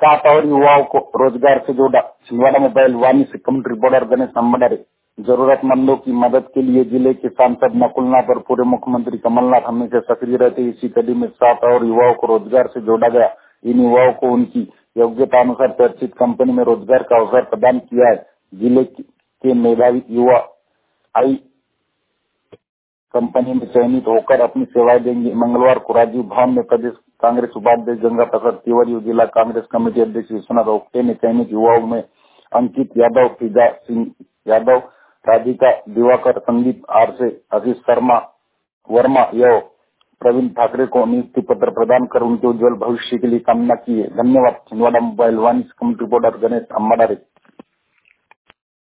7 और युवाओं को रोजगार से जोड़ा। छिंदवाड़ा मोबाइल वाणी से कमेंट्री रिपोर्टर गणेश अम्बडारे। जरूरतमंदों की मदद के लिए जिले के सांसद नकुलनाथ और पूर्व मुख्यमंत्री कमलनाथ हमेशा सक्रिय रहते। इसी कड़ी में 7 और युवाओं को रोजगार से जोड़ा गया। इन युवाओं को उनकी योग्यता अनुसार चर्चित कंपनी में रोजगार का अवसर प्रदान किया है। जिले के मेधावी युवा आई कंपनी में चयनित होकर अपनी सेवाएं देंगे। मंगलवार को राजीव भवन में प्रदेश कांग्रेस उपाध्यक्ष गंगा प्रसाद तिवारी और जिला कांग्रेस कमेटी अध्यक्ष विश्वनाथ ओक्टे ने चयनित युवाओं में अंकित यादव, फिजा सिंह यादव, राधिका दिवाकर, संदीप आरसे, आशीष शर्मा वर्मा एवं प्रवीण ठाकरे को नियुक्ति पत्र प्रदान कर उनके उज्जवल भविष्य के लिए कामना की है। धन्यवाद। Chhindwara mobile Vaani commentary reporter Ganesh अम्बडारे।